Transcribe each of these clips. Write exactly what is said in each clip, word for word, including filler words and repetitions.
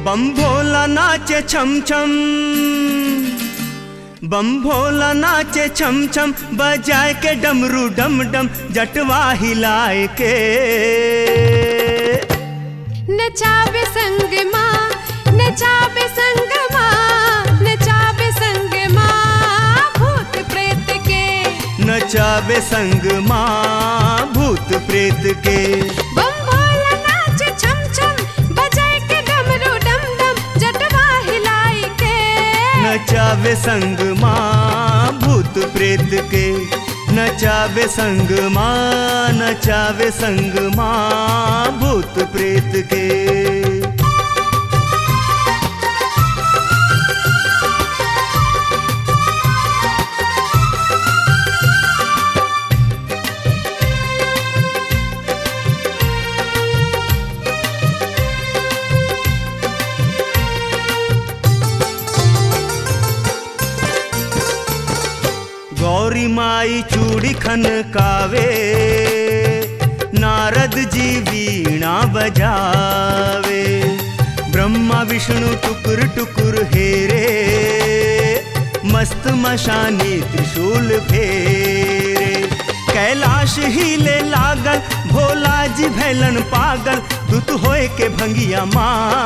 बम भोला नाचे छम छम, बम भोला नाचे छम छम, बजाए के डमरू डम डम, जटवा हिलाए के। नचावे संग माँ, नचावे संग माँ, नचावे संग माँ भूत प्रेत के। नचावे संग माँ भूत प्रेत के। बम भोला नाचे छम छम, बजाए के डमरू डम डम, जटवा हिलाए के। नचावे संग माँ भूत प्रेत के। नचावे संग माँ, नचावे संग माँ भूत प्रेत के। गौरी माई चूड़ी खनकावे, नारद जी वीणा बजावे, ब्रह्मा विष्णु टुकुर टुकुर हेरे, मस्त मशानी त्रिशूल फेरे। कैलाश हिले लागल, भोला जी भैलन पागल, दूत होए के भंगिया माँ।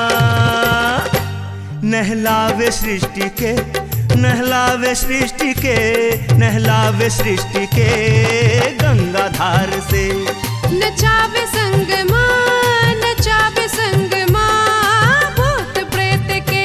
नहलावे सृष्टि के, नहलावे सृष्टि के, नहलावे सृष्टि के गंगाधार से। नचावे संग माँ, नचावे संग माँ भूत प्रेत के।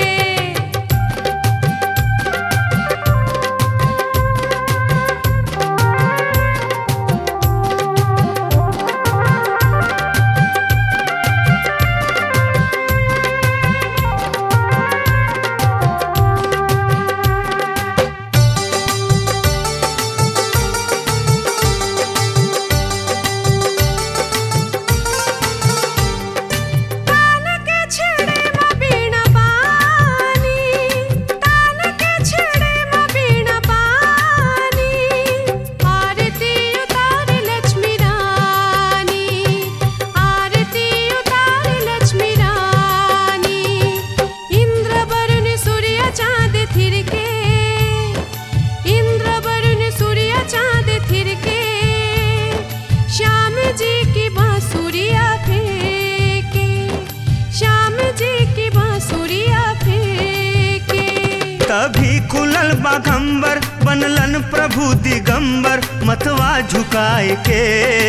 तभी खुलल बाघंबर, बनलन प्रभु दिगंबर, मथवा झुकाए के।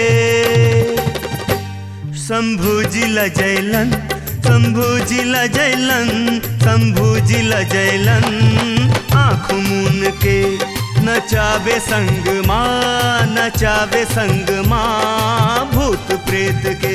शंभु जी लजैलन, शंभु जी लजैलन, शंभु जी लजैलन आँख मून के। नचावे संग माँ, नचावे संग माँ भूत प्रेत के।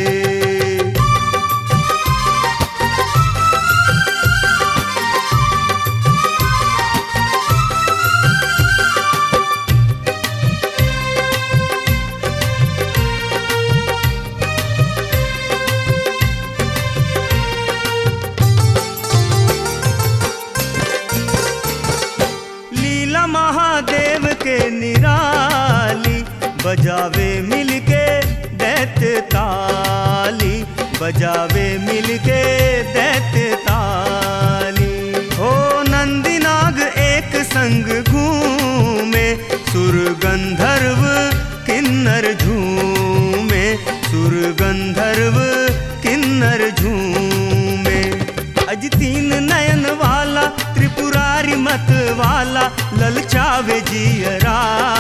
महादेव के निराली, बजावे मिलके दैत्य ताली, बजावे मिलके दैत्य ताली। हो नंदी नाग एक संग घूमे, सुर गंधर्व किन्नर झूमे, सुर गंधर्व किन्नर झूमे। अज तीन नयन वाला, त्रिपुरारी मत वाला, ललचावे जियरा।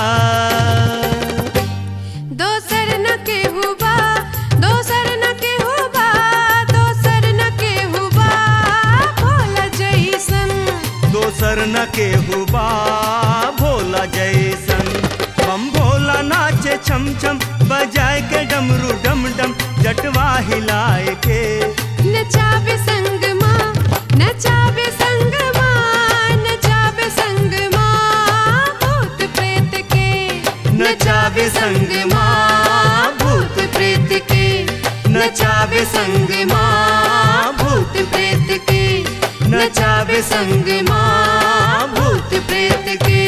दोसर न के हुबा, दोसर न के हुबा, दोसर न के हुबा भोला जैसन। दोसर न के हुबा भोला जैसन। बम भोला नाचे छम छम, बजाए के डमरू डम डम, जटवा हिलाए के। नचावे संग माँ, नचावे संग माँ, नचावे संग माँ भूत प्रेत के। नचावे संग माँ भूत प्रेत के। नचावे संग माँ भूत प्रेत के। नचावे संग माँ भूत प्रेत के।